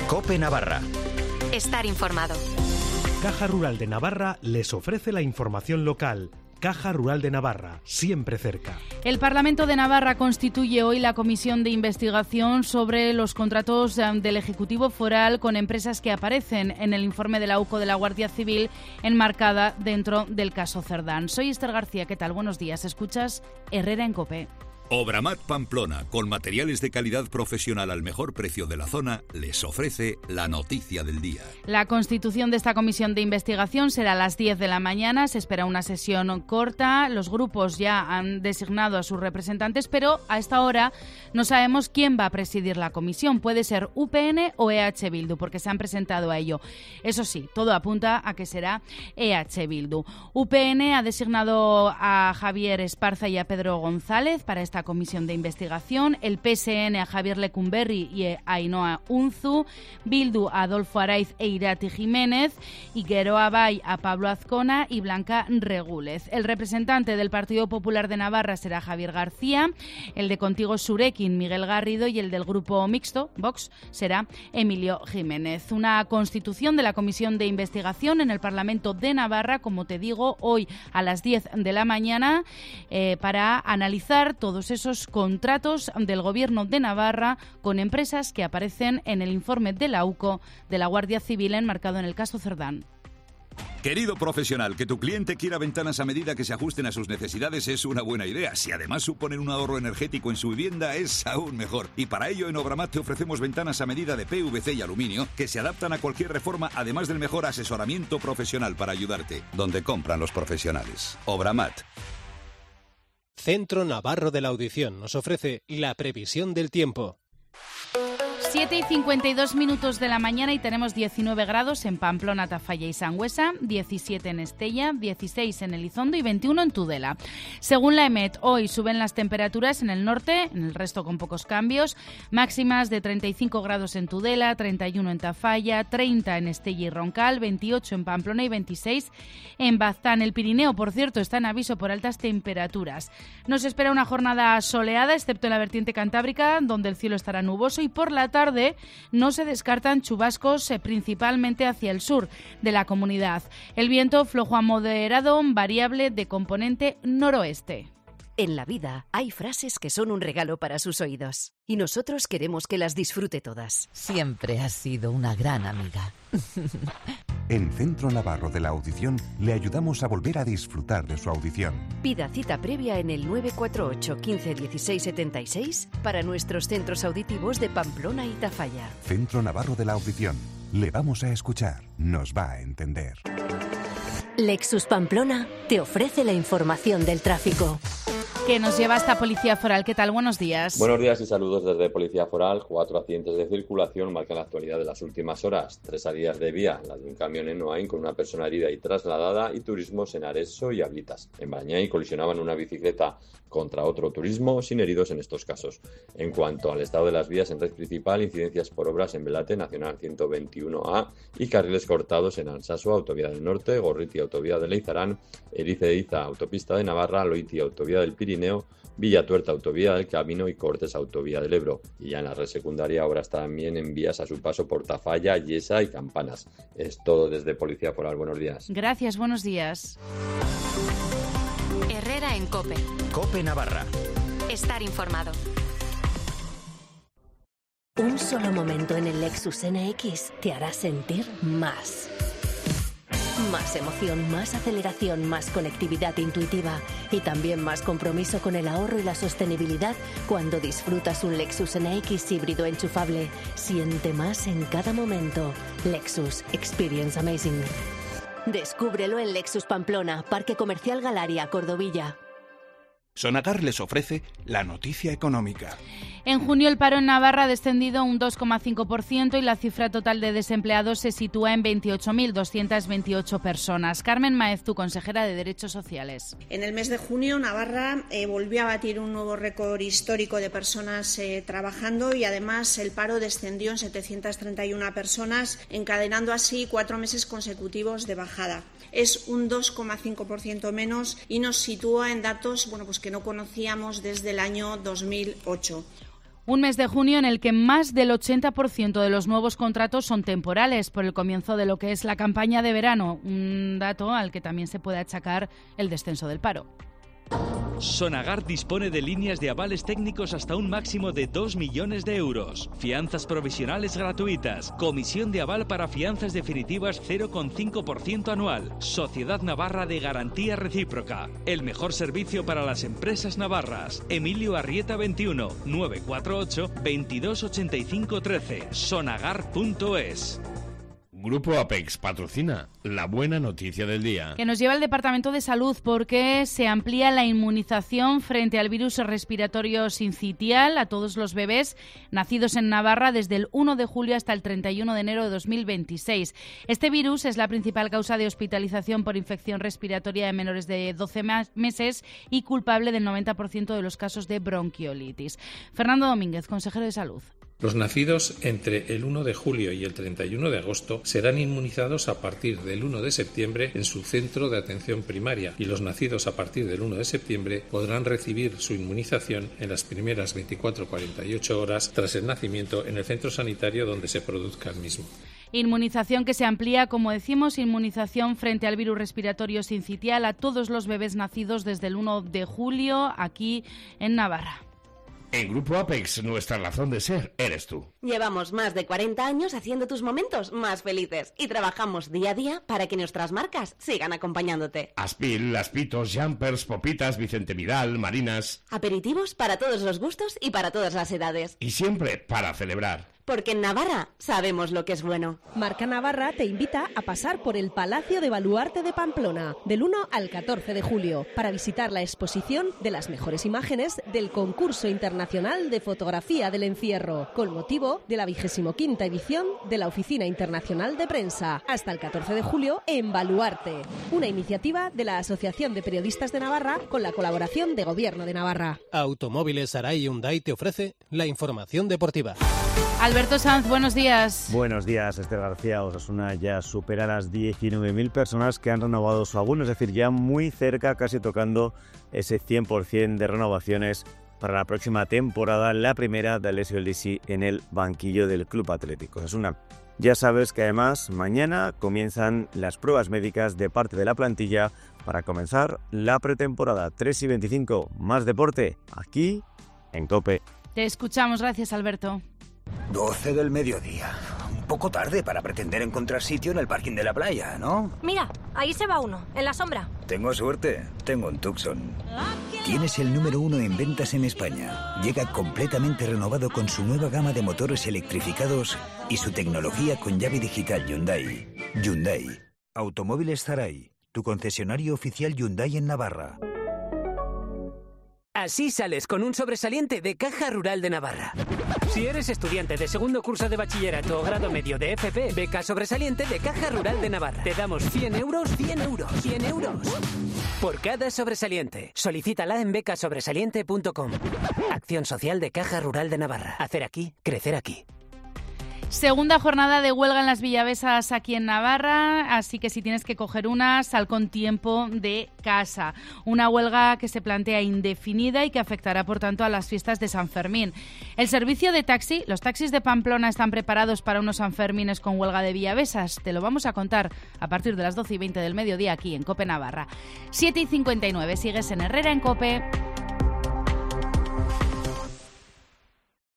COPE Navarra. Estar informado. Caja Rural de Navarra les ofrece la información local. Caja Rural de Navarra, siempre cerca. El Parlamento de Navarra constituye hoy la comisión de investigación sobre los contratos del Ejecutivo Foral con empresas que aparecen en el informe de la UCO de la Guardia Civil enmarcada dentro del caso Cerdán. Soy Esther García, ¿qué tal? Buenos días. Escuchas Herrera en COPE. Obramat Pamplona, con materiales de calidad profesional al mejor precio de la zona, les ofrece la noticia del día. La constitución de esta comisión de investigación será a las 10 de la mañana. Se espera una sesión corta. Los grupos ya han designado a sus representantes, pero a esta hora no sabemos quién va a presidir la comisión. Puede ser UPN o EH Bildu, porque se han presentado a ello. Eso sí, todo apunta a que será EH Bildu. UPN ha designado a Javier Esparza y a Pedro González para esta comisión de investigación, el PSN a Javier Lecumberri y a Ainhoa Unzu, Bildu a Adolfo Araiz e Irati Jiménez, y Geroa Bay a Pablo Azcona y Blanca Regúlez. El representante del Partido Popular de Navarra será Javier García, el de Contigo Surekin Miguel Garrido y el del Grupo Mixto, Vox, será Emilio Jiménez. Una constitución de la comisión de investigación en el Parlamento de Navarra, como te digo, hoy a las 10 de la mañana para analizar todos esos contratos del Gobierno de Navarra con empresas que aparecen en el informe de la UCO de la Guardia Civil enmarcado en el caso Cerdán. Querido profesional, que tu cliente quiera ventanas a medida que se ajusten a sus necesidades es una buena idea. Si además suponen un ahorro energético en su vivienda, es aún mejor. Y para ello en Obramat te ofrecemos ventanas a medida de PVC y aluminio que se adaptan a cualquier reforma, además del mejor asesoramiento profesional para ayudarte. Donde compran los profesionales. Obramat. Centro Navarro de la Audición nos ofrece la previsión del tiempo. 7:52 de la mañana y tenemos 19 grados en Pamplona, Tafalla y Sangüesa, 17 en Estella, 16 en Elizondo y 21 en Tudela. Según la EMET, hoy suben las temperaturas en el norte, en el resto con pocos cambios, máximas de 35 grados en Tudela, 31 en Tafalla, 30 en Estella y Roncal, 28 en Pamplona y 26 en Baztán. El Pirineo, por cierto, está en aviso por altas temperaturas. Nos espera una jornada soleada, excepto en la vertiente cantábrica, donde el cielo estará nuboso, y por la tarde no se descartan chubascos principalmente hacia el sur de la comunidad. El viento flojo a moderado, variable de componente noroeste. En la vida hay frases que son un regalo para sus oídos y nosotros queremos que las disfrute todas. Siempre has sido una gran amiga. En Centro Navarro de la Audición le ayudamos a volver a disfrutar de su audición. Pida cita previa en el 948 15 16 76 para nuestros centros auditivos de Pamplona y Tafalla. Centro Navarro de la Audición. Le vamos a escuchar, nos va a entender. Lexus Pamplona te ofrece la información del tráfico. Que nos lleva hasta Policía Foral. ¿Qué tal? Buenos días. Buenos días y saludos desde Policía Foral. 4 accidentes de circulación marcan la actualidad de las últimas horas. 3 salidas de vía, las de un camión en Noain con una persona herida y trasladada, y turismos en Areso y Ablitas. En Bañay colisionaban una bicicleta contra otro turismo, sin heridos en estos casos. En cuanto al estado de las vías en red principal, incidencias por obras en Belate, Nacional 121A, y carriles cortados en Alsaso, Autovía del Norte, Gorriti, Autovía de Leizarán, Erice de Iza, Autopista de Navarra, Loiti, Autovía del Pirineo, Villatuerta, Autovía del Camino y Cortes, Autovía del Ebro. Y ya en la red secundaria, obras también en vías a su paso por Tafalla, Yesa y Campanas. Es todo desde Policía Foral. Buenos días. Gracias, buenos días. Herrera en COPE. COPE Navarra. Estar informado. Un solo momento en el Lexus NX te hará sentir más. Más emoción, más aceleración, más conectividad intuitiva y también más compromiso con el ahorro y la sostenibilidad cuando disfrutas un Lexus NX híbrido enchufable. Siente más en cada momento. Lexus Experience Amazing. Descúbrelo en Lexus Pamplona, Parque Comercial Galaria, Cordovilla. Sonagar les ofrece la noticia económica. En junio el paro en Navarra ha descendido un 2,5% y la cifra total de desempleados se sitúa en 28.228 personas. Carmen Maeztu, consejera de Derechos Sociales. En el mes de junio Navarra volvió a batir un nuevo récord histórico de personas trabajando y además el paro descendió en 731 personas, encadenando así 4 meses consecutivos de bajada. Es un 2,5% menos y nos sitúa en datos que no conocíamos desde el año 2008. Un mes de junio en el que más del 80% de los nuevos contratos son temporales por el comienzo de lo que es la campaña de verano, un dato al que también se puede achacar el descenso del paro. Sonagar dispone de líneas de avales técnicos hasta un máximo de 2 millones de euros. Fianzas provisionales gratuitas. Comisión de aval para fianzas definitivas 0,5% anual. Sociedad Navarra de Garantía Recíproca. El mejor servicio para las empresas navarras. Emilio Arrieta 21 948 2285 13. Sonagar.es. Grupo Apex patrocina la buena noticia del día. Que nos lleva al Departamento de Salud porque se amplía la inmunización frente al virus respiratorio sincitial a todos los bebés nacidos en Navarra desde el 1 de julio hasta el 31 de enero de 2026. Este virus es la principal causa de hospitalización por infección respiratoria de menores de 12 meses y culpable del 90% de los casos de bronquiolitis. Fernando Domínguez, consejero de Salud. Los nacidos entre el 1 de julio y el 31 de agosto serán inmunizados a partir del 1 de septiembre en su centro de atención primaria y los nacidos a partir del 1 de septiembre podrán recibir su inmunización en las primeras 24-48 horas tras el nacimiento en el centro sanitario donde se produzca el mismo. Inmunización que se amplía, como decimos, inmunización frente al virus respiratorio sincitial a todos los bebés nacidos desde el 1 de julio aquí en Navarra. En Grupo Apex, nuestra razón de ser eres tú. Llevamos más de 40 años haciendo tus momentos más felices y trabajamos día a día para que nuestras marcas sigan acompañándote. Aspil, Aspitos, Jumpers, Popitas, Vicente Vidal, Marinas. Aperitivos para todos los gustos y para todas las edades. Y siempre para celebrar. Porque en Navarra sabemos lo que es bueno. Marca Navarra te invita a pasar por el Palacio de Baluarte de Pamplona del 1 al 14 de julio para visitar la exposición de las mejores imágenes del Concurso Internacional de Fotografía del Encierro, con motivo de la 25ª edición de la Oficina Internacional de Prensa, hasta el 14 de julio en Baluarte, una iniciativa de la Asociación de Periodistas de Navarra con la colaboración de Gobierno de Navarra. Automóviles Arai Hyundai te ofrece la información deportiva. Alberto Sanz, buenos días. Buenos días, Esther García. Osasuna ya supera las 19.000 personas que han renovado su abono, es decir, ya muy cerca, casi tocando ese 100% de renovaciones para la próxima temporada, la primera de Alessio Elisi en el banquillo del Club Atlético Osasuna. Ya sabes que además mañana comienzan las pruebas médicas de parte de la plantilla para comenzar la pretemporada. 3:25, más deporte aquí en COPE. Te escuchamos, gracias Alberto. 12 del mediodía. Un poco tarde para pretender encontrar sitio en el parking de la playa, ¿no? Mira, ahí se va uno, en la sombra. Tengo suerte, tengo un Tucson. Tienes el número 1 en ventas en España. Llega completamente renovado con su nueva gama de motores electrificados y su tecnología con llave digital Hyundai. Hyundai. Automóviles Zaray, tu concesionario oficial Hyundai en Navarra. Así sales con un sobresaliente de Caja Rural de Navarra. Si eres estudiante de segundo curso de bachillerato o grado medio de FP, beca sobresaliente de Caja Rural de Navarra. Te damos 100 euros, 100 euros, 100 euros. Por cada sobresaliente. Solicítala en becasobresaliente.com. Acción social de Caja Rural de Navarra. Hacer aquí, crecer aquí. Segunda jornada de huelga en las Villavesas aquí en Navarra, así que si tienes que coger una, sal con tiempo de casa. Una huelga que se plantea indefinida y que afectará, por tanto, a las fiestas de San Fermín. El servicio de taxi, los taxis de Pamplona están preparados para unos Sanfermines con huelga de Villavesas. Te lo vamos a contar a partir de las 12:20 del mediodía aquí en COPE Navarra. 7:59, sigues en Herrera en COPE.